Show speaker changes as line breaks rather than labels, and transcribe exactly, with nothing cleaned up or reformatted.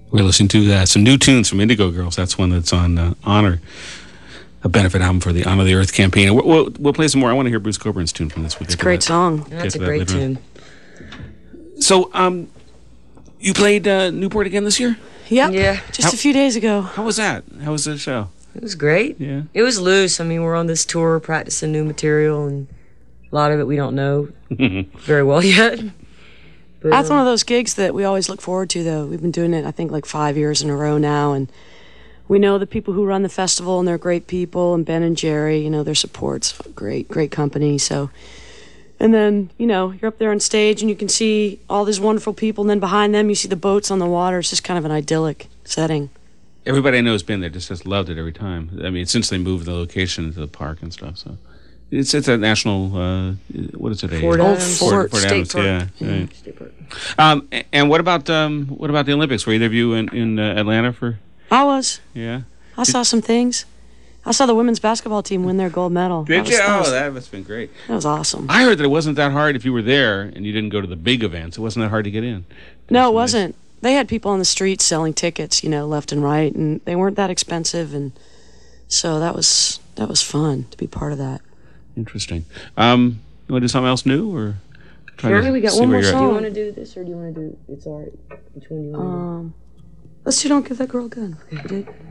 We're listening to uh, some new tunes from Indigo Girls. That's one that's on uh, Honor, a benefit album for the Honor the Earth campaign. We'll, we'll, we'll play some more. I want to hear Bruce Coburn's tune from this. We'll
it's a great
that.
song.
Yeah, that's a great tune.
On. So, um, you played uh, Newport again this year?
Yep.
Yeah.
Just
How,
a few days ago.
How was that? How was the show?
It was great.
Yeah.
It was loose. I mean, we're on this tour practicing new material, and a lot of it we don't know very well yet. But,
That's
um,
one of those gigs that we always look forward to, though. We've been doing it, I think, like five years in a row now, and we know the people who run the festival, and they're great people, and Ben and Jerry, you know, their support's great, great company, so... And then, you know, you're up there on stage, and you can see all these wonderful people, and then behind them, you see the boats on the water. It's just kind of an idyllic setting.
Everybody I know has been there, just has loved it every time. I mean, since they moved the location to the park and stuff, so... It's it's a national, uh, what is it?
Fort
a,
Adams.
Fort, Fort
State
Adams,
Park.
yeah.
Yeah,
Right.
State Park.
Um, and what about um, what about the Olympics? Were either of you in, in uh, Atlanta for?
I was.
Yeah.
I saw some things. I saw the women's basketball team win their gold medal.
Did
that
you?
was, that
Oh,
was,
that must have been great.
That was awesome.
I heard that it wasn't that hard if you were there and you didn't go to the big events. It wasn't that hard to get in.
No, it wasn't. They had people on the streets selling tickets, you know, left and right, and they weren't that expensive, and so that was that was fun to be part of that.
Interesting. Um, you want to do something else new, or?
Sure, we got
see
one
where
more
you're at?
song.
Do you want to do this, or do you want to do It's Alright? Which one do you want to do?
Um, let's do Don't Give That Girl a Gun. Okay.